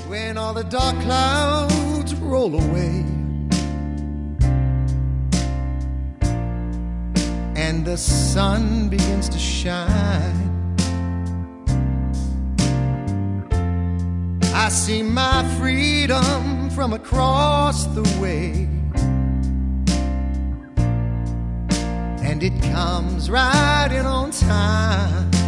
when all the dark clouds roll away and the sun begins to shine, I see my freedom from across the way, and it comes right in on time.